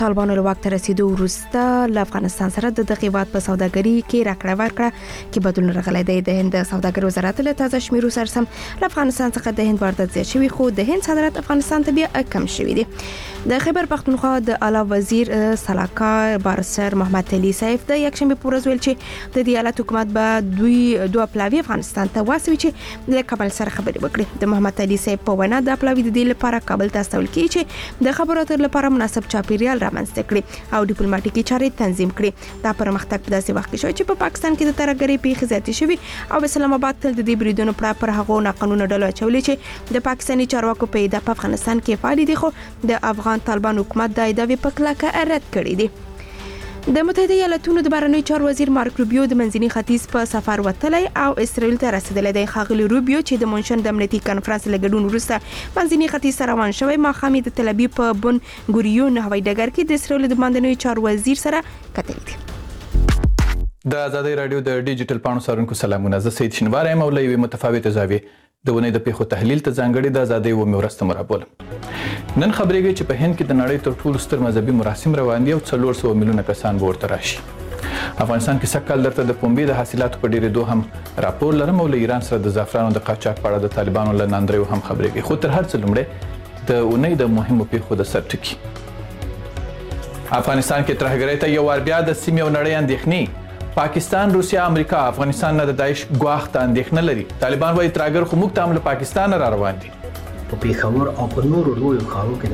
طالبانو له واک ته رسیدو وروسته له افغانستان سره د دغه هیواد په سوداګري کې راکړه ورکړه کې بدلون راغلی دی. د هند سوداګر وزارت له تازه شمیرو سره سم له افغانستان څخه د هند واردات زیات شوی، خو د هند صادرات افغانستان ته بیا کم شوی دي. د خیبر پختونخوا د اعلی وزیر سلاکار بارسر محمد علي صاحب د یکشنبه په ورځ ویل چې د دې ایالت حکومت به دوه پلاوی افغانستان ته واسوي چې د کابل سره خبرې وکړي. د محمد علي صاحب په وینا د پلاوی د دې لپاره کابل ته استول کیږي چې د خبرو اترو لپاره مناسب چاپیریال رامنځته کړي او ډیپلوماټیکي چارې تنظیم کړي. دا پرمختګ په داسې وخت کې شوی چې په پاکستان کې د ترهګرۍ پیښې زیاتې شوي او اسلام آباد تل د دې بریدونو پر هغو ناقانونه ډلو اچولې چې د پاکستاني چارواکو په اډه په افغانستان کې فعال دي، خو د افغان طالبان حکومت د ادعاوې په کلکه رد کړې دي. د متحده ایالاتونو د بهرنیو چارو وزیر مارک روبیو د منځني ختیځ په سفر وتلی او اسرائیل ته رسیدلی دی. ښاغلي روبیو چې د مونشن د امنیتي کانفرنس له ګډون وروسته منځني ختیځ ته روان شوی، ماښام د تل ابیب په بن ګوریون هوایي ډګر کې د اسرائیل د باندنیو چارو وزیر سره کتلي دي. د آزادۍ راډیو د ډیجیټل پاڼو څارونکو سلامونه. زه سید شینوار یم او له یوې متفاوتې زاویې د ونې د پیښو تحلیل ته ځانګړې د آزادۍ اومې ورځ ته مرابولم. نن خبرېږي چې په هند کې د نړۍ تر ټولو ستر مذهبي مراسم روان دي او 400 میلیونه کسان به ورته راشي. افغانستان کې سږ کال درته د پنبې د حاصلاتو په ډېرېدو هم راپور لرم او له ایران سره د زعفرانو د قاچاق په اړه د طالبانو له ناندریو هم خبرېږي. خو تر هر څه لومړی د اونۍ د مهمو پیښو د سر ټکي. افغانستان کې ترهګرۍ ته یو وار بیا د سیمې او نړۍ اندېښنې. پاکستان، روسیا، امریکا افغانستان نه د داعش ګواښ ته اندېښنه لري. طالبان وايي ترهګر خو موږ ته هم له پاکستان را روان دي. په پېښور او په نورو لویو ښارونو کې د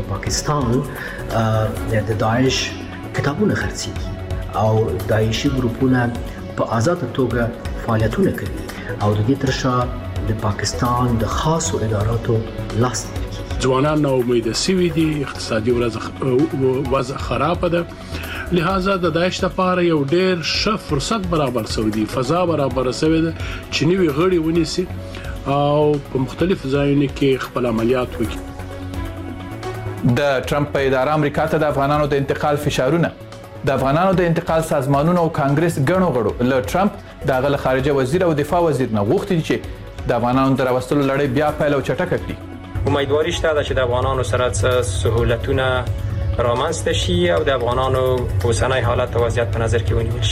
پاکستان د داعش کتابونه خرڅېږي او داعشي ګروپونه په آزاده توګه فعالیتونه کوي او د دې تر شا د پاکستان د خاصو اداراتو لاس ځوانان نا امیده سوي دي، اقتصادي وضع خرابه ده، لہذا د داعش لپاره یو ډېر ښه فرصت برابر شوی دی، فضا برابر شوی ده چې نوي غړي ونیسي او په مختلفو ځایونو کې خپل عملیات وکړي. د ټرمپ په اداره امریکا ته د افغانانو د انتقال فشارونه. د افغانانو د انتقال سازمانونو او کانګرس ګڼو غړو له ټرمپ د هغه خارجه وزیر او دفاع وزیر نه غوښتي چې د افغانانو د راوستلو لړۍ بیا پیل او چټکه کړي. امیدواري شته چې د افغانانو سره سهولتونه رامنځته شي او د افغانانو اوسنی حالت او وضعیت په نظر کې ونیول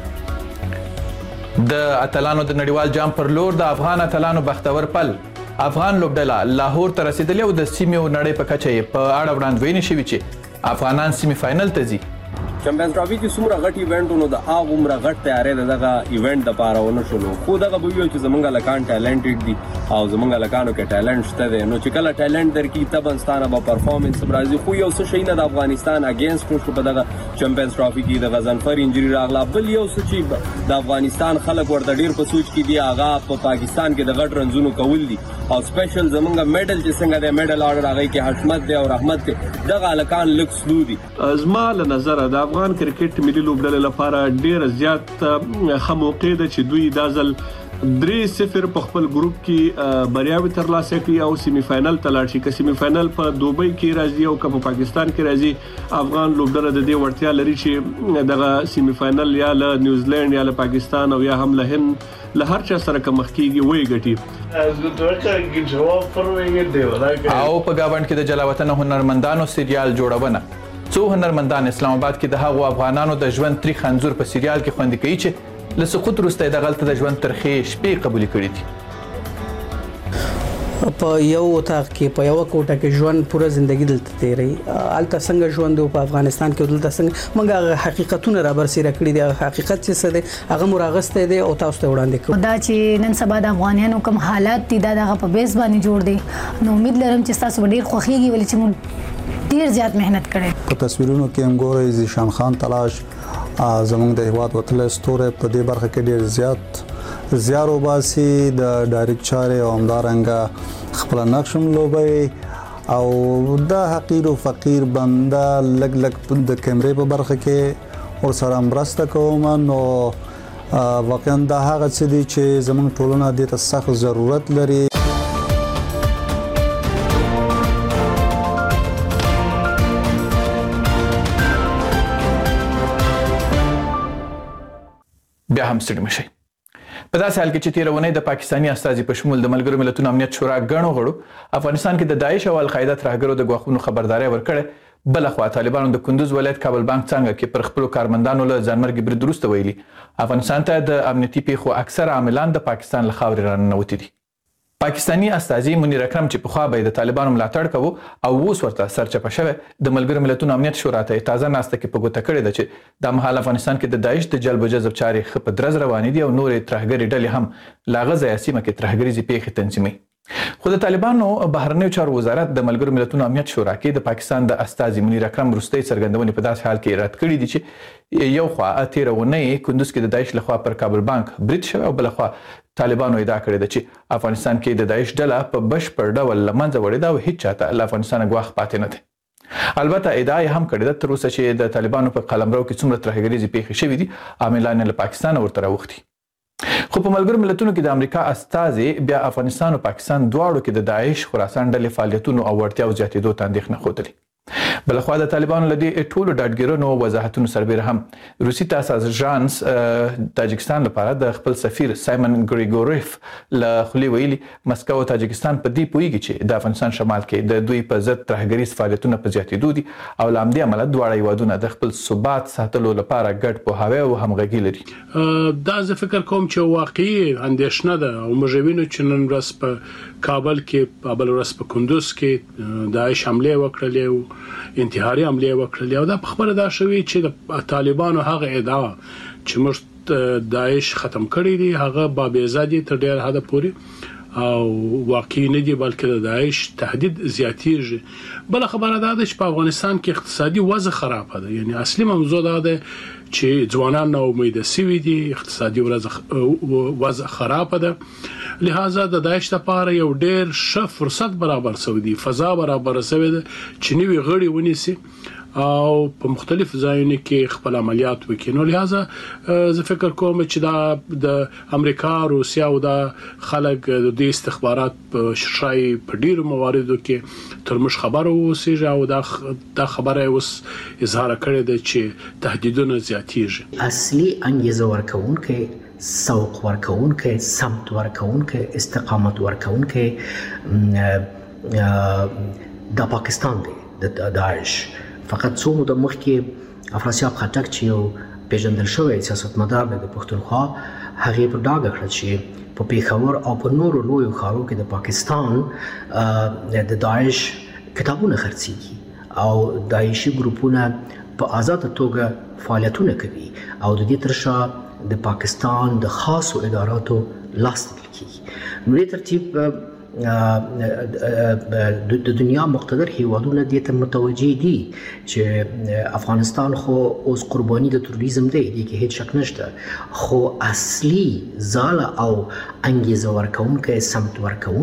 شي. د اتلانو د نړیوال جام پر لور د افغان اتلانو بختور پل. افغان لوبډله لاهور ته رسیدلې او د سیمې او نړۍ په کچه یې په اړه وړاندوینې شوې چې افغانان سیمې فاینل ته ځي. چمپیونز ټرافي کې څومره غټ ایونټونو د هغه عمره غټ تیارې دغه ایونټ د پاره ونه شول، خو دغه به ویل چې زمونږ لکان ټالنټډ دي او زمونږ لکانو کې ټالنټ شته دی، نو چې کله ټالنټ درکې تبنستانه به پرفارمنس راځي. خو یو څه شي نه د افغانستان اگینست شو په دغه چمپیونز ټرافي کې د غزنفر انجری راغله. بل یو څه چې د افغانستان خلک ورته ډیر په سوچ کې دي هغه په پاکستان کې د غټ رنزونو کول دي او سپیشل زمونږ میډل چې څنګه د میډل آرډر هغه کې حشمت دی او رحمت دی، دغه لکان لک سلو دي. زما له نظر د افغان کرکټ ملي لوبډلې لپاره ډیر زیات ښه موقع ده چې دوی دا ځل 3-0 په خپل ګروپ کې بریاوي ترلاسه کړي او سیمی فائنل ته لاړ شي. که سیمی فائنل په دوبۍ کې راځي او که په پاکستان کې راځي، افغان لوبډله د دې وړتیا لري چې دغه سیمی فائنل یا له نیوزیلند یا له پاکستان او یا هم له هند له هر چا سره کومخ کیږي وای ګټي. او په گاوند کې د جلاوطن هنرمندانو سریال جوړونه. څو هنرمندان اسلام آباد کې د هغو افغانانو د ژوند تریخ انځور په سریال کې خوندي کوي چې له سقوط وروسته د غلطه د ژوند ترخې شپې قبول کړې دي. په یو اتاق کې په یو کوټه کې ژوند پوره ژوندۍ دلته تیری الته څنګه ژوند په افغانستان کې دلته څنګه موږ حقیقتونه را برسېره کړی دي. حقیقت چې څه دی هغه مراغسته دي او تاسو ته وړاندې کوم. دا چې نن سبا د افغانانو کوم حالات دي دا دغه په بیس باندې جوړ دي، نو امید لرم چې تاسو ډیر خوخيږي ولې چې موږ ډیر زیات مهنت کړي. په تصویرونو کې هم ګورئ زیشان خان تلاش زمونږ د هیواد وتل ستوره په دې برخه کې ډیر زیار وباسي د ډایرکټ چارې او همدارنګه خپل نقشم لوبي او د حقیر او فقیر بنده لګ د کیمرې په برخه کې ور سره مرسته کوم. نو واقعا دا هغه څه دي چې زمونږ ټولنه د ته سخت ضرورت لري. بیا هم ستړي مشئ. په داسې حال کې چې تېره اونۍ د پاکستاني استازي په شمول د ملګرو ملتونو امنیت شورا ګڼو غړو افغانستان کې د داعش او القاعده ترهګرو د ګواښونو خبرداري ورکړې، بل خو طالبانو د کندوز ولایت کابل بانک څنګه کې پر خپل کارمندانو له ځانمرګي برید وروسته ویلي افغانستان ته د امنیتي پیښو اکثر عاملان د پاکستان له خاورې راننوتي دي. پاکستانی استازي منیر اکرم چې پخوا به د طالبانو ملاتړ کوي او اوس ورته سرچپه شوی د ملګرو ملتونو امنیت شورا ته تازه ناسته کې په ګوته کړې ده چې د مهال افغانستان کې د داعش د جلب و جذب چارې ښه په درز روانې دي او نورې ترهګرې ډلې هم لا غزه سیمه کې ترهګریزې پیښې تنظیموي. خو د طالبانو بهرنیو چارو وزارت د ملګرو ملتونو امنیت شورا کې د پاکستان د استازي منیر اکرم وروستۍ څرګندونې په داسې حال کې رد کړي دي چې یو خوا تېره اونۍ کندوز کې د داعش لخوا پر کابل بانک برید شوی او بل خوا طالبانو ادعا کړې ده چې افغانستان کې د داعش ډله په بشپړ ډول له منځه وړې ده او هیڅ چاته له افغانستانه ګواښ پاتې نه دی. البته ادعا یې هم کړې ده تر اوسه چې د طالبانو په قلمرو کې څومره ترهګریزې پیښې شوې دي عاملان له پاکستانه ورته راوښتي. خو په ملګرو ملتونو کې د امریکا استازي بیا افغانستان او پاکستان دواړو کې د داعش خراسان ډلې فعالیتونو او وړتیاو زیاتېدو ته اندېښنه ښودلې. بلخوا د طالبانو له دې ټولو ډاډګیرانو وضاحتونو سربېره هم روسي تاساس ژانس تاجکستان لپاره د خپل سفیر سایمن ګریګوریف له خولې ویلي مسکو او تاجکستان په دې پوهیږي چې د افغانستان شمال کې د دوی په ضد ترهګریز فعالیتونه په زیاتېدو دي او له همدې امله دواړه هیوادونه د خپل ثبات ساتلو لپاره ګډ پوهاوی او همغږي لري. دا زه فکر کوم چې واقعي اندېښنه ده او موږ وینو چې نن ورځ په کابل کې بل ورځ په کندوز کې داعش حمله وکړلې انتحاري حمله وکړلې او دا په خبره دا شوی چې د طالبانو هغه ادعا چې موږ داعش ختم کړی دی هغه بابیزادي تر ډیر حد پورې او واقعي نه دی بلکې د داعش تهدید زیاتیږي. بل خبره دا ده چې په افغانستان کې اقتصادي وضع خراب ده یعنی اصلي موضوع دا ده چې ځوانان نو امید سوي دي اقتصادي وضع خراب ده لہذا د داعش لپاره یو ډیر ښه فرصت برابر شوی دی فضا برابر شوی ده چې نوی غړي ونیسي او په مختلف ځایونو کې خپل عملیات وکړي. نو لہذا زه فکر کوم چې دا د امریکا روسیا او د خلک د استخبارات په شای په ډیرو مواردو کې تر موږ خبرو اوسېږي او دا خبره اوس اظهار کړې ده چې تهدیدونه زیاتېږي. اصلي انګیزه ورکوونکې سوق ورکوونکې سمت ورکوونکې استقامت ورکوونکې د پاکستان دی د داعش. فقط څو موده مخکې افراسیاب خټک چې یو پیژندل شوی سیاستمدار دی د پښتونخوا هغه په ډاګه کړ چې په پیښور او په نورو لویو ښارونو کې د پاکستان د داعش کتابونه خرڅېږي او داعشي ګروپونه په آزاده توګه فعالیتونه کوي او د دې تر شا د پاکستان د خاصو اداراتو لاس لیدل کیږي. نو دې ترتیب د دنیا مقتدر هیوادونه دې ته متوجي دي چې افغانستان خو اوس قرباني د تروریزم دی کې هیڅ شک نشته خو اصلي ځاله او انګیزه ورکوونکې سمت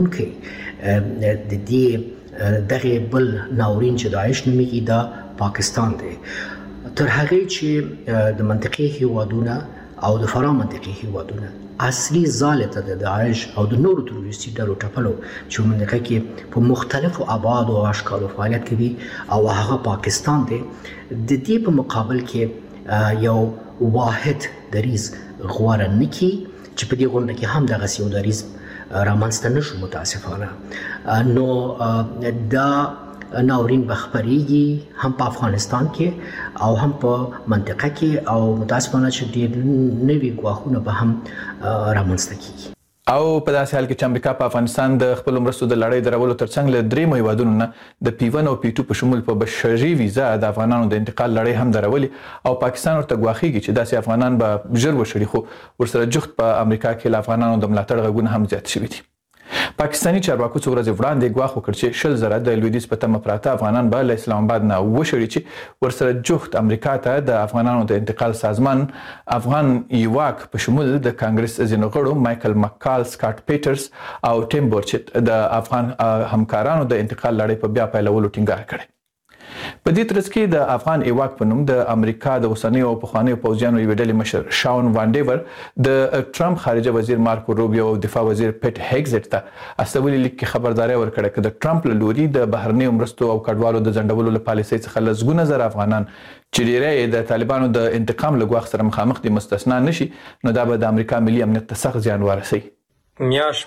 ورکوونکې د دې دغه بل ناورین چې داعش نومېږي دا پاکستان دی. تر هغه چې د منطقي هیوادونه او د فرا منطقي هیوادونه اصلي ځاله ته د داعش او د نورو تروریستي ډلو ټپلو چې منطقه کې په مختلفو ابعادو او اشکالو فعالیت کوي او هغه پاکستان دی د دې په مقابل کې یو واحد دریز غواره نکي چې په دې غونډه کې هم دغه یو دریز رامنځته نشو متاسفانه. نو دا ناورین بخبريږي هم په افغانستان کې او هم په منطقه کې او متاسفانه چې ډېر نوي ګواښونه به هم رامنځته کیږي. او په داسې حال کې چې امریکا په افغانستان د خپل مرستو د لړۍ درولو ترڅنګ له درې هیوادونو نه د P1 او P2 په شمول په بشري ویزا د افغانانو د انتقال لړۍ هم درولي او پاکستان ورته ګواښيږي چې داسې افغانان به ژر وشړي خو ورسره جفت په امریکا کې له افغانانو د ملاتړ غږونه هم زیات شوي دي. پاکستانی چارواکو څو ورځې وړاندې ګواښ وکړ چې 100,000 د لویدیځ په تمه پراته افغانان به له اسلام آباد نه وشړي چې ورسره جفت امریکا ته د افغانانو د انتقال سازمان افغان ایواک په شمول د کانګرس ځینو غړو مایکل مکال، سکاټ پیټرز او ټیم بورچت د افغان همکارانو د انتقال لړۍ په بیا پیلولو ټینګار کړی. په دې ترڅ کې د افغان ایواک په نوم د امریکا د اوسنیو او پخوانیو پوځیانو یوې ډلې مشر شاون وان ډیور د ټرمپ خارجه وزیر مارکو روبیو او دفاع وزیر پیټ هیګزټ ته استولي لیک کې خبرداري ورکړه چې د ټرمپ له لوري د بهرنیو مرستو او کډوالو د ځنډولو له پالیسۍ څخه لسګونه زره افغانان چې ډیری د طالبانو د انتقام له ګواښ سره مخامخ دي مستثنا نشي نو دا به د امریکا ملي امنیت ته سخت زیان ورسوي. میاش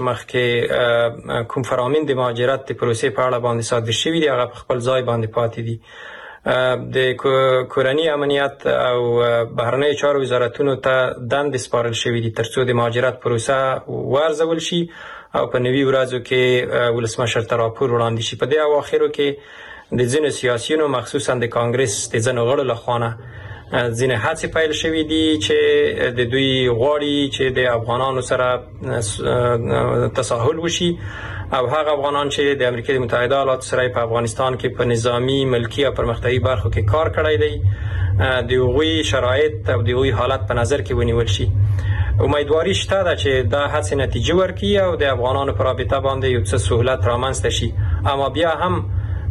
مخکې کوم فرامین د مهاجرت د پروسې په اړه باندې صادر شوي دي هغه په خپل ځای باندې پاتې دي د کورنی امنیت او بهرنی چارو وزارتونو ته دند سپارل شوې دي ترڅو د مهاجرت پروسه وارزول شي او په نوي ورځو کې ولسمشر ته راپور وړاندې شي. په دې اواخرو کې د ځینو سیاسيونو مخصوصا د کانګرس د ځینو غړو لخوا ځینې هڅې پیل شوې دي چې د دوی غواړي چې د افغانانو سره تساهل وشي او هغه افغانان چې د امریکا متحده ایالاتو سره په افغانستان کې په نظامی ملکی او پرمختیايي برخو کې کار کړی دی د هغوی شرایط او د هغوی حالت په نظر کې ونیول شي. امیدواري شته ده چې دا هڅې نتیجه ورکړي او د افغانانو په رابطه باندې یو څه سهولت رامنځته شي. اما بیا هم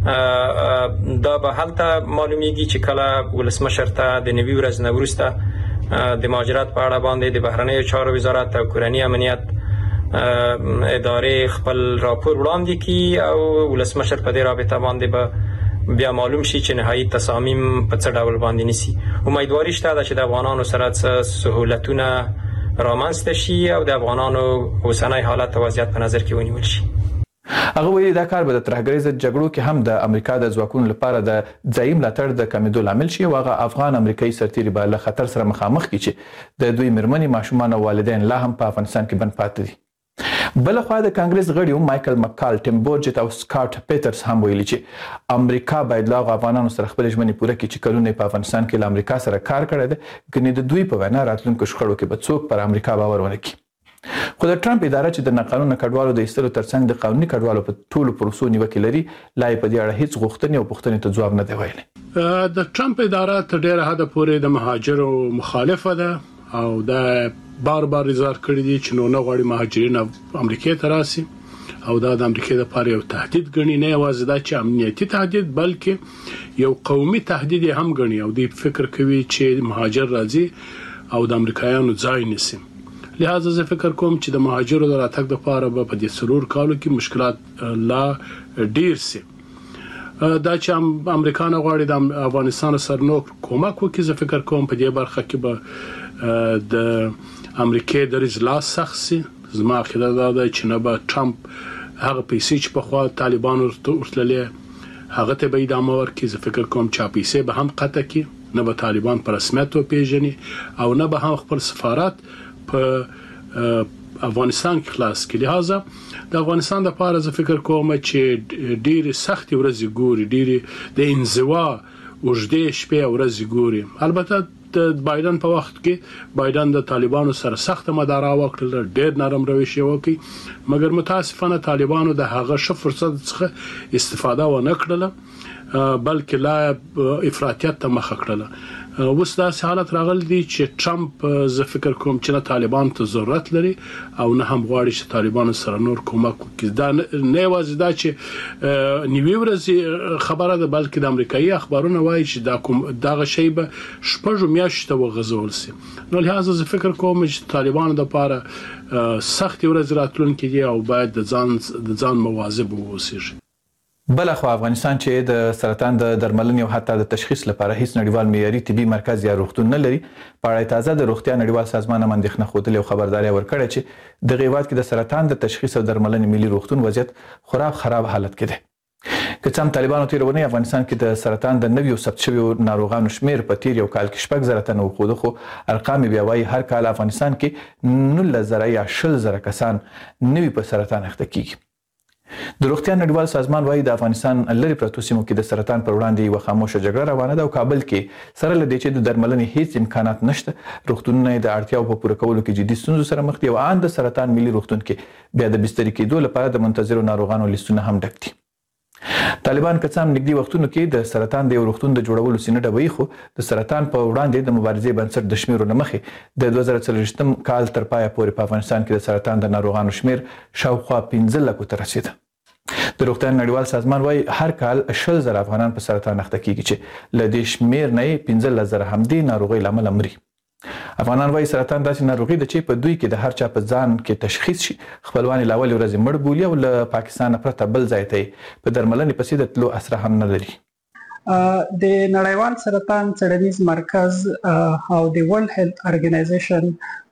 دا به هلته معلومیږي چې کله ولسمشر ته د نوي ورځ نه وروسته د مهاجرت په اړه باندې د بهرنیو چارو وزارت او کورنی امنیت ادارې خپل راپور وړاندې کړي او ولسمشر په دې رابطه باندې به بیا معلوم شي چې نهایي تصامیم په څه ډول باندې نیسي. امیدواري شته ده چې د افغانانو سره سهولتونه رامنځته شي او د افغانانو اوسنی حالت او وضعیت په نظر کې ونیول شي. هغه ویلي دا کار به د ترهګریز جګړو کې هم د امریکا د ځواکونو لپاره د ځایي ملاتړ د کمیدو لامل شي او هغه افغان امریکایي سرتیري به له خطر سره مخامخ کړي چې د دوی مېرمنې ماشومان او والدین لا هم په افغانستان کې بند پاتې دي. بلخوا د کانګرس غړي مایکل مکال، ټیم بورجټ او سکاټ پیټرز هم ویلي چې امریکا باید له افغانانو سره خپل ژمنې پوره کړي چې کلونه په افغانستان کې له امریکا سره کار کړی دی، ګنې د دوی په وینا راتلونکو شخړو کې به څوک پر امریکا باور ونه کړي. خو د ټرمپ اداره چې د ناقانونه کډوالو د ایستلو ترڅنګ د قانوني کډوالو په ټولو پروسو نیوکې لري، لا یې په دې اړه هیڅ غوښتنې او پوښتنې ته ځواب نه دی ویلی. د ټرمپ اداره تر ډیره حده پورې د مهاجرو مخالفه ده او دا بار اظهار کړی دی چې نو نه غواړي مهاجرین امریکا ته راسي او دا د امریکا لپاره یو تهدید ګڼي، نه یوازې دا چې امنیتي تهدید بلکې یو قومي تهدید هم ګڼي او دوی فکر کوي چې مهاجر راځي او د امریکایانو ځای نیسي. لہذا زه فکر کوم چې د مهاجرو د راتګ لپاره به په دې څلور کالو کې مشکلات لا ډیر سي. دا چې امریکا نه غواړي د افغانستان سره نو کومک وکړي، زه فکر کوم په دې برخه کې به د امریکا د رضا سخت سي. زما عقیده دا ده چې نه به ټرمپ هغه پیسې چې په خوا طالبانو ورتللې هغه ته به ادامه ورکړي. زه فکر کوم چې پیسې به هم قطع کړي، نه به طالبان په رسمیت وپیژني او نه به هم خپل سفارت په افغانستان کې خلاص کړي. لہذا د افغانستان لپاره زه فکر کوم چې ډېر سخت ورځې ګوري، ډېر د انزوا وجدې شپې ورځې ګوري. البته د بایدن په وخت کې بایدن د طالبانو سره سخت مدارا وکړل، ډېر نرم روش وکړي، مګر متاسفانه طالبانو د هغه ښه فرصت څخه استفاده ونه کړله بلکې لا افراطیت ته مخه کړله. اوس داسې حالت راغلی دی چې ټرمپ زه فکر کوم چې نه طالبان ته ضرورت لري او نه هم غواړي چې طالبانو سره نور کومک وکړي. دا نه یوازې دا چې نیوي ورځې خبره ده بلکې د امریکایي اخبارونه وایي چې دغه شی به شپږ میاشتې ته وغځول شي. نو لهدا زه فکر کوم چې طالبانو لپاره سخت ورځ راتلونکې دي او باید د ځان مواظب واوسي. بلخوا افغانستان چې د سرطان د درملنې او حتی د تشخیص لپاره هیڅ نړیوال معیاري طبي مرکز یا روغتون نه لري، په اړه تازه د روغتیا نړیوال سازمان هم اندېښنه ښودلې او خبرداری ورکړې چې د هیواد کې د سرطان د تشخیص او درملنې ملي روغتون وضعیت خراب حالت کې دی. که څه هم طالبانو تیر ونی افغانستان کې د سرطان د نویو ثبت شویو ناروغانو شمیر په تیر یو کال کې 6,000 تنه وخوده، خو ارقام بیا وایي هر کال افغانستان کې 19,000 یا 20,000 کسان نوي په سرطان اخته کیږي. د روغتیا نړیوال سازمان وایي د افغانستان لري پرتو سیمو کې د سرطان پر وړاندې یوه خاموشه جګړه روانه ده او کابل کې سره له دې چې د درملنې هیڅ امکانات نشته، روغتونونه د اړتیاو په پوره کولو کې جدي ستونزو سره مخ دي او ان د سرطان ملي روغتون کې بیا د بسترې کېدو لپاره د منتظرو ناروغانو لیستونه هم ډک دي. طالبان که څه هم نږدې وختونو کې د سرطان د یو روغتون د جوړولو سینه ډبوي، خو د سرطان په وړاندې د مبارزې بنسټ د شمیرو نه مخې د 2024 کال تر پایه پورې په افغانستان کې د سرطان د ناروغانو شمیر شاوخوا 15 لکو ته رسیده. د روغتیا نړیوال سازمان وايي هر کال 20,000 افغانان په سرطان اخته کیږي چې له دې شمیر نه 15,000 همدې ناروغۍ لامل مري. افغانان وايي سرطان داسې ناروغي ده چې په دوی کې د هر چا په ځان کې تشخیص شي، خپلوان لاول ورځ مړ بولي او له پاکستان پرته بل ځای ته په درملنې پسې د تلو اسره هم نه لري. د نړیوال سرطان څېړنیز مرکز او د ورلد هیلث ارګنایزیشن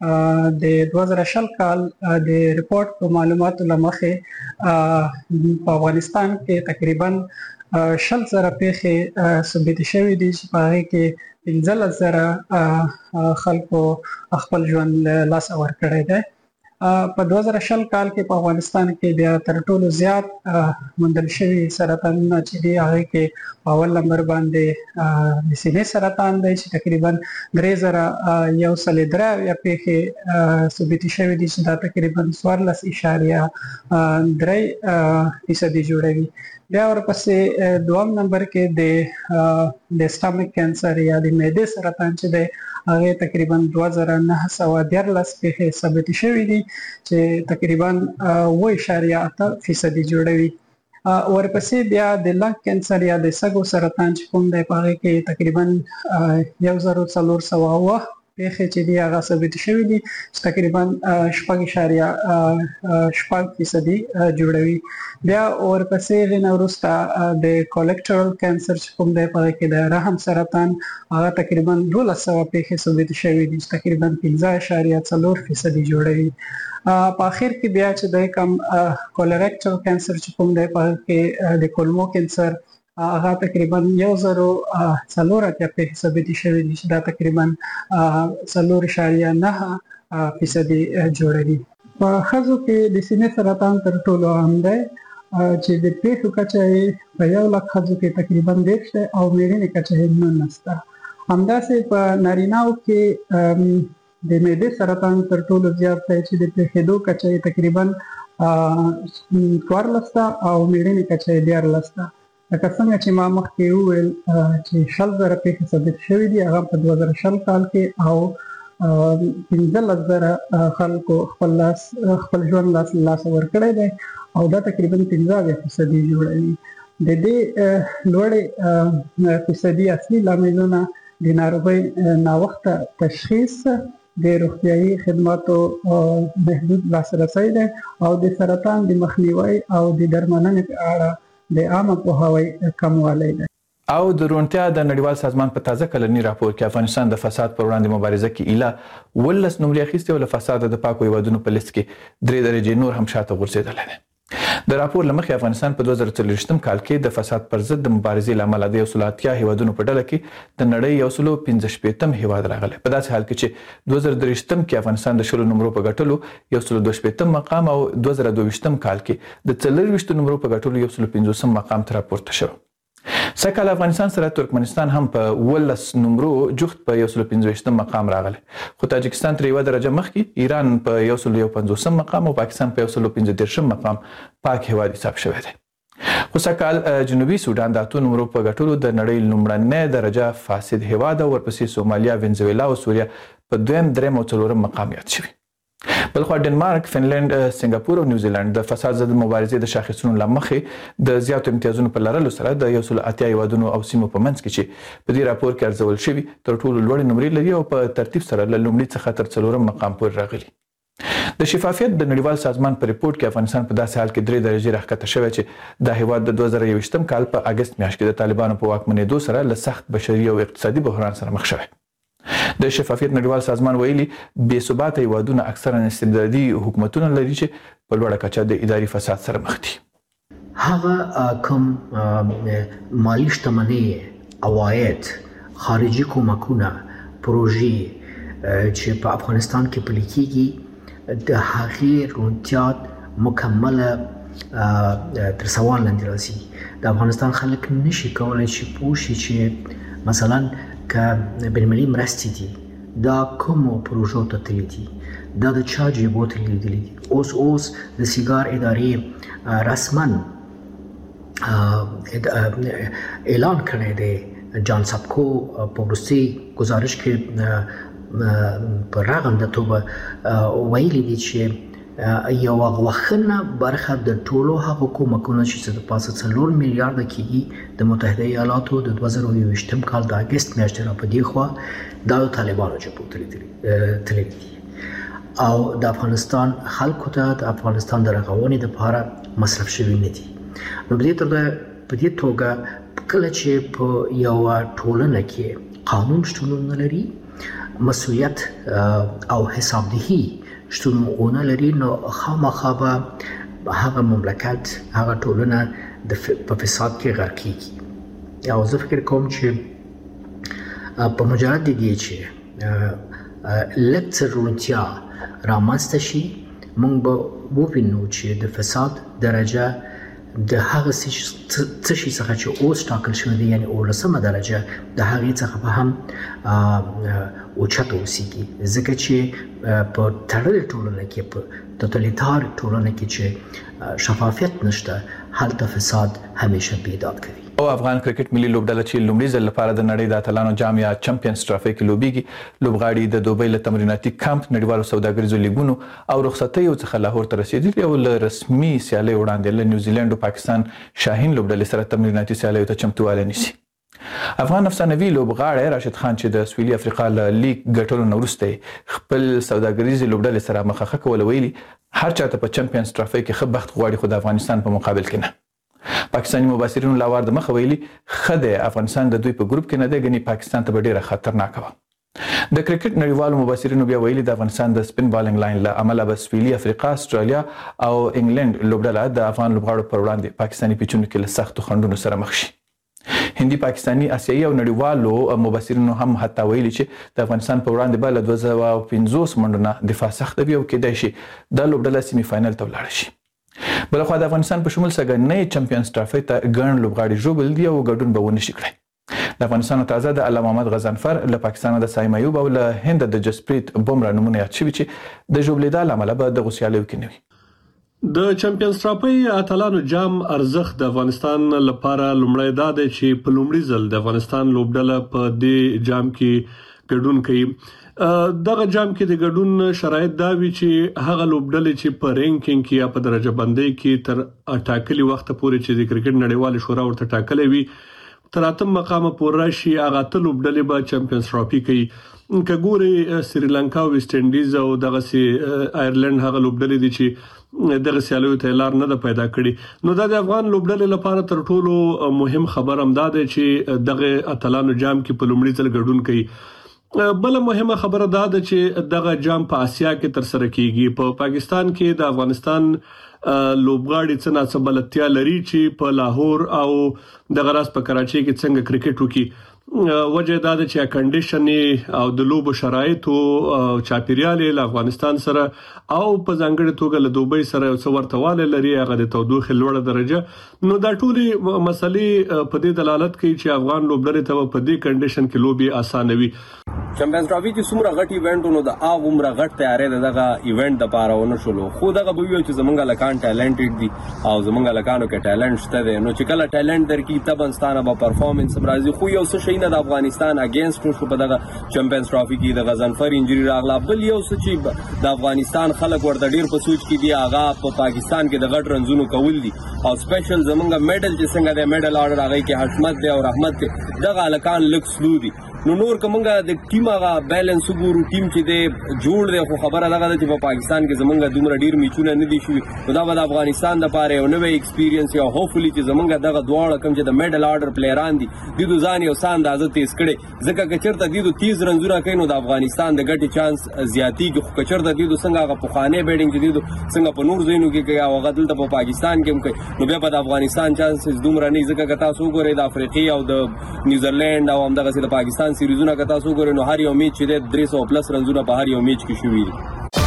د 2020 کال د ریپورت په معلوماتو لمخې په افغانستان کې تقریبا 10,000 پیښې ثبت شوې دي چې په هغه کې 15,000 خلکو خپل ژوند لاس ورکړی دی. په 2020 کال کې په افغانستان کې بیا تر ټولو زیات موندل شوي سرطانونه چې دي هغه کې په اول نمبر باندې د سینې سرطان دی چې تقریبا 3,103 پیښې ثبت شوي دي چې دا تقریبا 14.3% جوړوي. بیا ورپسې دوم نمبر کې د سټامک کینسر یا د معدې سرطان چې دی هغه تقریبا 2,914 پیښې ثبت شوې دي چې تقریبا 8.8% جوړوي. ورپسې بیا د لنګ کینسر یا د سږو سرطان چې کوم دی په هغه کې تقریبا 1,407 پیښې چې دی هغه ثبت شوې دي چې تقریبا 6.8% جوړوي. بیا ورپسې غوښنه وروسته د کولېکټرل کینسر چې کوم دی په هغه کې د رحم سرطان هغه تقریبا 1,200 پیښې ثبت شوې دي چې تقریبا 15.4% جوړوي. په اخر کې بیا چې د کم کولریکټل کینسر چې کوم دی په هغه کې د کولمو کینسر هغه تقریبا 1,400 پیښې ثبت شوې دي چې دا تقریبا 4.9% جوړوي. په ښځو کې د سینې سرطان تر ټولو عام دی چې د پیښو کچه په 1,00,000 ښځو کې تقریبا 10 دی او مېرمنې کچه 19 ده. همداسې په نارینه‌و کې د معدې سرطان تر ټولو زیات دی چې د پیښېدو کچه تقریبا 14 او مېرمنې کچه 14. لکه څنګه چې ما مخکې وویل چې 10,000 پیښې ثبت شوې دي هغه په 2020 کال کې او 15,000 خلکو خپل ژوند لاس ورکړی دی او دا تقریبا 15% جوړوي. د دې لوړې فیصدي اصلي لاملونه د ناروغۍ ناوخته تشخیص، د روغتیايي خدماتو محدود لاسرسی دی او د سرطان د مخنیوي او د درملنې په اړه د عامه پوهاوي کموالی دی. او د روغتیا د نړیوال سازمان په تازه کلنی راپور کې افغانستان د فساد پر وړاندې مبارزه کې ایله 19 نمرې اخیستې او له فساد د پاکو هیوادونو په لیست کې 3 درجې نور هم شاته غورځېدلی دی. د راپور له مخې افغانستان په 2024 کال کې د فساد پر ضد د مبارزې له امله د 180 هیوادونو په ډله کې د نړۍ 115 هیواد راغلی. په داسې حال کې چې 2023 کې افغانستان د 10 نمرو په ګټلو 122 مقام او 2022 کال کې د 24 نمرو په ګټلو 115 مقام ته راپورته شو. سکهال افغانستان سره ترکمنستان هم په 19 نمرو جفت په 115 مقام راغلی، خو تاجکستان تر یوه درجه مخکې، ایران په 151 مقام او پاکستان په 115 مقام پاک هیواد حساب شوی دی. خو سکهال جنوبي سودان د 8 نمرو په ګټلو د نړۍ لومړنی درجه فاسد هیواد او ورپسې سومالیا، وینزویلا او سوریه په 2م، 3م او 4م مقام یاد شوي. بلخوا ډنمارک، فنلند، سنگاپور او نیوزیلند د فساد ضد مبارزې د شاخصونو له مخې د زیاتو امتیازونو په لرلو سره د 180 هیوادونو او سیمو په منځ کې چې په دې راپور کې ارزول شوي تر ټولو لوړې نمرې لري او په ترتیب سره له لومړي څخه تر 4م مقام پورې راغلي. د شفافیت د نړیوال سازمان په ریپورت کې افغانستان په داسې حال کې 3 درجې راښکته شوی چې د هیواد د 2021 کال په اګست میاشت کې د طالبانو په واکمنېدو سره له سخت بشري او اقتصادي بحران سره مخ شوی. د شفافیت نړیوال سازمان ویلي بې ثباته هیوادونه اکثرا استبدادي حکومتونه لري چې په لوړه کچه د اداري فساد سره مخ دي. هغه کوم مالی شتمنۍ، عواید، خارجي کومکونه، پروژې چې په افغانستان کې پلي کیږي د هغې روڼتیا مکمله تر سوال لاندې راځي. د افغانستان خلک نشي کولی چې پوه شي چې مثلا که بین‌المللي مرستې دي دا کومو پروژو ته تللي دي، دا د چا جیبو ته لیږدلي دي. اوس د سیګار ادارې رسما اعلان کړی دی، جان سبکو په وروستي ګزارش کې په رغنده توګه ویلي دي چې یوه غوښنه برخه د ټولو هغو کومکونو چې د پاسه 4 میلیارده کېږي د متحده ایالاتو د 2022 کال د اګست میاشتې را په دې خوا دا د طالبانو جیبو تللي دي او د افغانستان خلکو ته د افغانستان د رغونې دپاره مصرف شوي نه دي. نو په دې توګه کله چې په یوه ټولنه کې قانون شتون نه لري، مسؤلیت او حسابدهي شتون ونه لري، نو خامخا به هغه مملکت، هغه ټولنه په فساد کې غرق کیږي او زه فکر کوم چې په مجرد دي چې لکه رونتیا رامنځته شي موږ به ووینو چې د فساد درجه د هغه څه شي څخه چې اوس ټاکل شوی دی یعنی 18مه درجه د هغې څخه به هم اوچته اوسیږي ځکه چې په تړلې ټولنه کې په توتالیتار ټولنه کې چې شفافیت نشته هلته فساد همیشه بیداد کوي او افغان کرکټ ملي لوبډله چې لومړي ځل لپاره د نړۍ د اتلانو جام یا چمپیونز ټرافي کې لوبيږي لوبغاړي د دوبۍ له تمریناتي کمپ نړیوالو سوداګریزو لیګونو او رخصتیو څخه لاهور ته رسیدلي او له رسمي سیالۍ وړاندې له نیوزیلند او پاکستان شاهین لوبډلې سره تمریناتي سیالیو ته چمتووالی نیسي افغان افسانوي لوبغاړی راشد خان چې د سویلي افریقا له لیګ ګټلو نه وروسته خپل سوداګریزې لوبډلې سره مخه کول ویلي هر چاته په چمپیونز ټرافي کې ښه بخت غواړي خو د افغانستان په مقابل کې نه پاکستاني مبصرینو لاوار د مخه ویلي خدای افغانستان د دوی په ګروپ کې نه دی غني پاکستان ته ډیره خطرناک و د کرکټ نړیوالو مبصرینو بیا ویلي د افغانستان د سپین بالینګ لاین له امله به سویلي افریقا استرالیا او انګلند لوبډله د افغان لوبغاړو پر وړاندې پاکستاني پیچونو کې له سختو خنډونو سره مخ شي هندي پاکستاني اسیایي او نړیوالو مبصرینو هم حتی ویلي چې د افغانستان په وړاندې به له 2050 منډونه دفاع سخته وي او کېدای شي د لوبډله سیمي فاینل ته ولاړ شي بلخوا د افغانستان په شمول سګنۍ چمپیونز ټرافي ته ګڼ لوبغاړي ژوبل دي او ګډون به ونه شي کړی د افغانستان تازه د علامه محمد غضنفر له پاکستان د سایم ایوب او له هند د جسپریت بومرا نمونه یاد شوي چې د ژوبلېدا له امله به د غوسیالیو کې نه وي د چمپیونز ټرافي اتلانو جام ارزښت د افغانستان لپاره لومړی دا دی چې په لومړي ځل د افغانستان لوبډله په دې جام کې ګډون کوي دغه جام کې د ګډون شرایط دا وی چې هغه لوبډلې چې په رینکینګ کې یا په درجه بندۍ کې تر ټاکلي وخت پورې چې د کرکټ نړیوال شورا ورته ټاکلې وي تر اتم مقام پورې راشي هغه ته لوبډلې به چمپیونز ټرافي کوي کګوري سریلانکا او ویسټ انډیز او دغه سي آیرلند هغه لوبډلې دي چې دغه سیالیو ته لار نه پیدا کړي نو د افغان لوبډلې لپاره تر ټولو مهم خبر هم دا دی چې دغه اتلانو جام کې په لومړي ځل ګډون کوي بل مهمه خبره دا ده چې دغه جام په آسیا کې تر سره کیږي په پاکستان کې د افغانستان لوبغاړي څنګه سبلتیا لري چې په لاهور او د غراس په کراچۍ کې څنګه کرکټ وکړي وجه دا ده چې کنډیشن او د لوب شرایط او چاپیریال له افغانستان سره او په ځانګړي توګه له دوبۍ سره څو ورتهواله لري هغه د تودوخه لوړه درجه نو دا ټولي مسلې په دې دلالت کوي چې افغان لوبډلې ته په دې کنډیشن کې لوبي اسانه وي چمپیونز ټرافي چې څومره غټ ایونټونو د هغه عمره غټ تیارې دغه ایونت د پاره ونه شولو خو دغه به ویل چې زمونږ لکان ټالنټډ دي او زمونږ لکانو کې ټالنټ شته دي نو چې کله ټالنټ درکې تبنستانه به پرفارمنس راځي خو یو څه شي نه د افغانستان اگینست شو په دغه چمپیونز ټرافي کې د غضنفر انجری راغله بل یو څه چې د افغانستان خلک ورته ډیر په سوچ کې دي هغه په پاکستان کې د غټ رنزونو کول دي او سپیشل زمونږ میډل چې څنګه د میډل آرډر هغه کې حشمت دی او رحمت دی دغه لکان لک سلو دي نو نور کومه د ټیم هغه بیلانس وګورو ټیم چې د جوړ دی خو خبره ده چې په پاکستان کې زمونږ دومره ډیر میچونه نه دي شوي نو دا به د افغانستان لپاره یو نوې ایکسپیرینس یا هوپفلی چې زمونږ دغه دواړه کوم چې د میډل آرډر پلیران دي د ځان یو سان اندازه تیز کړي ځکه چې چرته د 30 رنزونه کوي نو د افغانستان د ګټي چانس زیاتی کې خو چرته د څنګه هغه پخوانه بیډینګ چې د څنګه په نور ځینو کې کوي او غدل ته په پاکستان کې هم کوي نو بیا په افغانستان چانسز دومره نه ځکه که تاسو وګورئ د افریقي او د نیوزیلند او همدغه د پاکستان سیریزونه که تاسو وګورئ نو هر یو میچ چې 300 پلس رنزونه په هر یو میچ کې شوي دي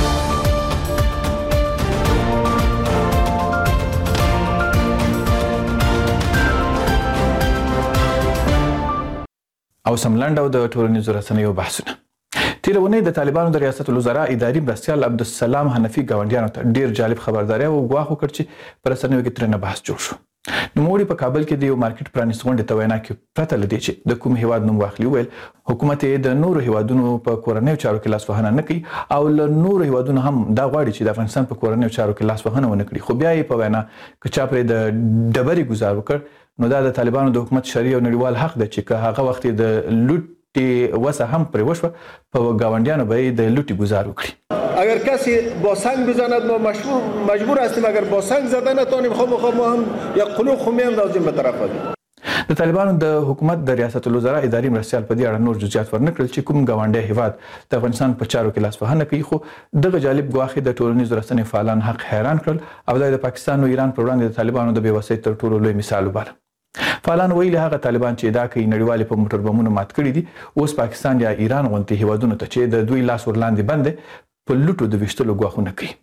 او سملند او د ټولنیزو رسنیو بحثونه تیرونه د طالبانو د ریاست الوزرا اداري مرستیال عبدالسلام حنفي گاونډیانو ته ډیر جالب خبرداري او غواخ وکړ چې پر رسنیو کې ترنه بحث جوړ شو نوموړي په کابل کې د یو مارکیټ پرانیست غونډې ته وینا کې پرته لدی چې د کوم هیواد نوم واخلي ویل حکومت د نورو هیوادونو په کورنیو چارو کې لاسوهنه نه کوي او له نورو هیوادونو هم دا غواړي چې د افغانستان په کورنیو چارو کې لاسوهنه ونه کړي خو بیا یې په وینا کې چا پر د ډبري گزار وکړ نو دا د طالبانو د حکومت شرعي او نړیوال حق دی چې هغه وخت د لوټي وسه هم پر وشو په گاونډیانو به د لوټي گزار وکړي اگر کسی با سنگ بزند ما مجبور هستیم اگر با سنگ زدن نتونیم خب ما هم یک قلوق خمی اندازیم به طرف د طالبانو د حکومت د ریاست الوزرا اداري مرستيال په دې اړه نور جزئیات ورنکړل چې کوم ګاونډي هیواد د افغانستان په چارو کې لاسوهنه کوي، خو دغه جالب ګواښ د ټولنیزو رسنیو فعالان حق حیران کړل او د پاکستان او ایران پر وړاندې د طالبانو د بېوسۍ تر ټولو لوی مثال وباله. فعالان ویلي هغه طالبان چې دا کوي نړیوالې په موټر بمونو مات کړي دي، اوس پاکستان یا ایران غونډې هیوادونو ته چې د دوی لاس ورلاندې بند په لوټو د ویشتلو ګواښونه کوي.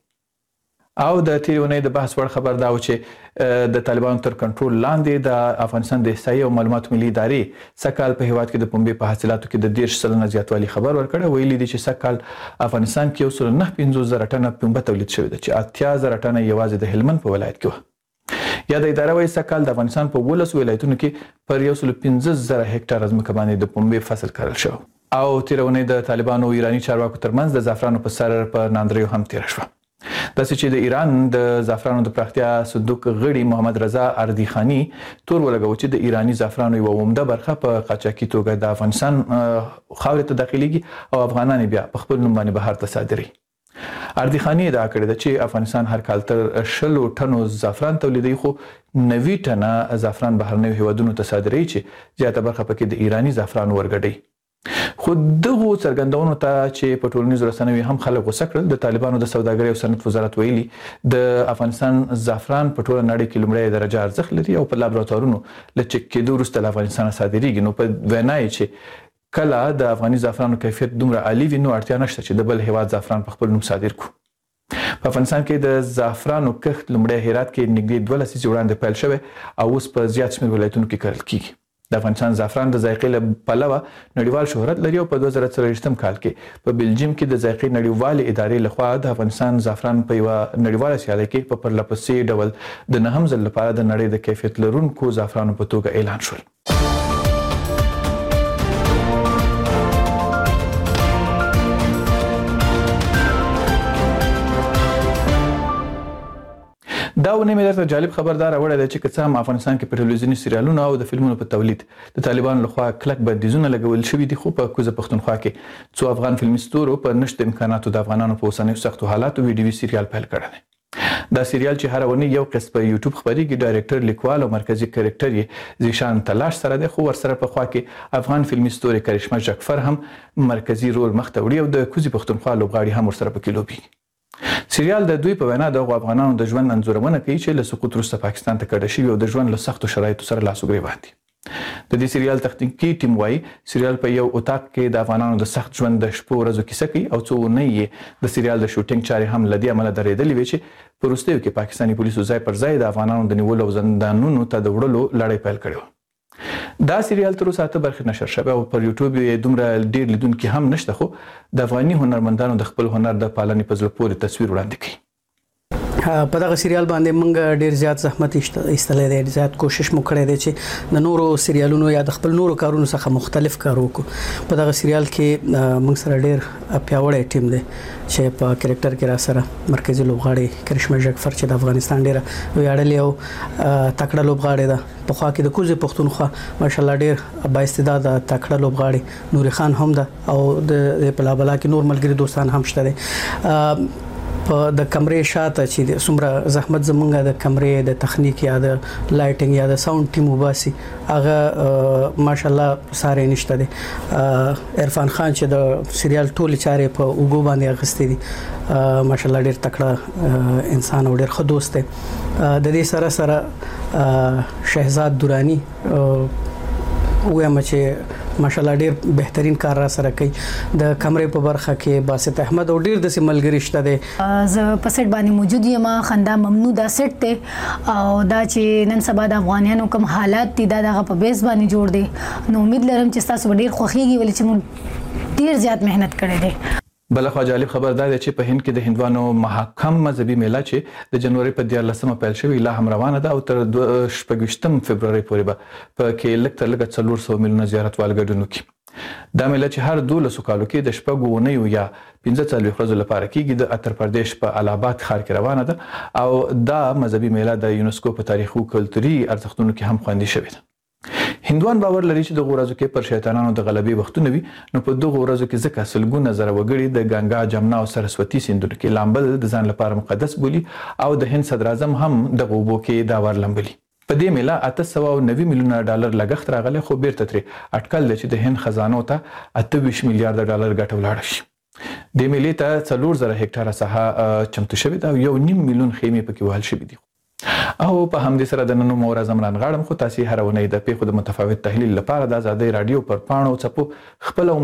او د تیرې اونۍ د بحث وړ خبر دا و چې د طالبانو تر کنټرول لاندې د افغانستان د احصایې او معلوماتو ملي ادارې سږکال په هیواد کې د پنبې په حاصلاتو کې د 10% زیاتوالي خبر ورکړی. ویلي دي چې سږکال افغانستان کې 1.950 ټنه پنبه تولید شوې ده چې 80,000 ټنه یوازې د هلمند په ولایت کې وه. یا د اداره وايي سږکال د افغانستان په 12 ولایتونو کې پر 115,000 هکټار ځمکه باندې د پنبې فصل کرل شو. او تیره اونۍ د طالبانو او ایرانی چارواکو ترمنځ د زعفرانو په سر په ناندریو هم تیر شوه. داسې چې د ایران د زعفرانو د پراختیا صندوق غړي محمد رضا اردیخانی تور ولګو چې د ایرانی زعفرانو یو عمده برخه په قاچاقي توګه د افغانستان خاورې ته داخليږي او افغانان بیا په خپل نوم باندې بهر ته صادري. اردیخانی ادعا کړې ده چې افغانستان هر کال تر 100 ټنو زعفران تولیدوي، خو 90 ټنه زعفران بهرنیو هیوادونو ته صادري چې زیاته برخه پکې د ایرانی زعفران ورګډي. خو دغه څرګندونو ته چې په ټولنیزو رسنیو هم خلک غوسه کړل. د طالبانو د سوداګرۍ او صنعت وزارت ویلي د افغانستان زعفران په ټوله نړۍ کې لومړی درجه ارزښت لري او په لابراتوارونو له چک کېدو وروسته له افغانستان صادریږي. نو په وینا یې چې کله د افغاني زعفرانو کیفیت دومره عالی وي نو اړتیا نشته چې د بل هیواد زعفران په خپل نوم صادر کړو. په افغانستان کې د زعفرانو کښت لومړی هرات کې نږدې 2 لسیزې وړاندې پیل شوی او اوس په زیات شمېر ولایتونو کې کرل کیږي. د افغانستان زعفران د ذایقې له پلوه نړیوال شهرت لري او په 2023 کال کې په بلجیم کې د ذایقې نړیوالې ادارې لخوا د افغانستان زعفران په یوه نړیواله سیالۍ کې په پرلپسې ډول د 9م ځل لپاره د نړۍ د کیفیت لرونکو زعفرانو په توګه اعلان شول. دا ونه مې درته جالب خبردار وړه ده چې که څه هم افغانستان کې په ټلویزیوني سریالونو او د فلمونو په تولید د طالبانو لخوا کلک بندیزونه لګول شوي دي، خو په کوزه پښتونخوا کې څو افغان فلمي ستورو په نشته امکاناتو د افغانانو په اوسنیو سختو حالاتو ویډیوي سریال پیل کړی دی. دا سریال چې هر ونی یو قسم په یوټیوب خبريږي، ډایرکټر لیکوال او مرکزی کریکټر یې زیشان تلاش سره دی، خو ورسره په خوا کې افغان فلمي ستوري کرشمه جعفر هم مرکزی رول مخ ته وړي او د کوزه پښتونخوا لوبغاړي هم ورسره پکې لوبي. سریال د دوی په وینا د افغانانو د ژوند انځورونه کوي چې له سقوط وروسته پاکستان ته کډه شوي او د ژوند له سختو شرایطو سره لاس او ګریوان دي. د دې سریال تخنیکی ټیم وايي سریال په یو اتاق کې د افغانانو د سخت ژوند د شپو ورځو کیسه کوي او څو نه یې د سریال د شوټینګ چارې هم لدی عمله درېدلې وي چې په وروستیو کې پاکستاني پولیسو ځای پر ځای د افغانانو د نیولو او زندانونو ته د وړلو لړۍ پیل کړې وه. دا سریال تر اوسه 8 برخې نشر شوی او پر یوټیوب یې دومره ډیر لیدونکي هم نشته، خو د افغاني هنرمندانو د خپل هنر د پالنې په زړه پورې تصویر وړاندې کوي. په دغه سریال باندې موږ ډیر زیات زحمت ایستلې دي، زیات کوشش مو کړی دی چې د نورو سریالونو یا د خپل نورو کارونو څخه مختلف کار وکړو. په دغه سریال کې موږ سره ډیر پیاوړی ټیم دی چې په کریکټر کې را سره مرکزی لوبغاړي کرشمه جعفر چې د افغانستان ډیره ویاړلې او تکړه لوبغاړي ده. په خوا کې د کوزه پښتونخوا ماشاءالله ډیر با استعداد تکړه لوبغاړي نوري خان هم ده او د بلا کې نور ملګری دوستان هم شته دي. په د کمرې شاته چې څومره زحمت زمونږه د کمرې د تخنیک یا د لایټینګ یا د ساوند ټیم وباسي هغه ماشاءالله ساره نشته دي. عرفان خان چې د سریال ټول چارې په وګو باندې اغستې دي، ماشاءالله ډیر تکړه انسان او ډیر ښه دوست دی. د دې سره سره شهزاد دورانی وایم چې ماشاءالله ډیر بهترین کار را سره کوي. د کمرې په برخه کې باسط احمد او ډیر د ملګری شته دي. ز په سیټ باندې موجود یم، خندا ممنوع دا سیټ ته او دا چې نن سبا د افغانانو کوم حالات دي دا دغه په بیس باندې جوړ دي. نو امید لرم چې تاسو ډیر خوښیږي ولې چې موږ ډیر زیات مهنت کړی دی. بلخوا جالب خبر دا دی چې په هند کې د هندوانو محکم مذهبي میله چې د جنوري په 14مه پیل شوې لا هم روانه ده او تر 28 فبرवरी پورې به په کې لږ تر لږه 400 میلیونه زیارتوال ګډون وکړي. دا میله چې هر 12 کالو کې د شپږو اونیو یا 15 ورځو لپاره کېږي د اتر پردیش په الهاباد ښار کې روانه ده او دا مذهبي میله د یونسکو په تاریخي او کلتوري ارزښتونو کې هم خوندي شوې ده. هندوان باور لري چې دغه ورځو کې پر شیطانانو د غلبې وختونه وي، نو په دغه ورځو کې ځکه سلګونه زره وګړي د ګنگا، جمنا او سرسوتی سیندونو کې لامبل د ځان لپاره مقدس بولي او د هند صدر اعظم هم دغه اوبو کې دا ور لامبلي. په دې میله 890 میلیونه ډالر لګښت راغلی، خو بیرته ترې اټکل دی چې د هند خزانو ته 28 میلیارډ ډالر ګټه ولاړه شي. د میلې ته 4000 هکټاره ساحه چمتو شوې ده او 1.5 میلیون خیمې پکې وهل شوې دي. او په همدې سره د نن ورځ زمران غاړم، خو تاسو هر ونې د پیښو د متفاوت تحلیل لپاره د آزادۍ رادیو پر پاڼو څپو خپل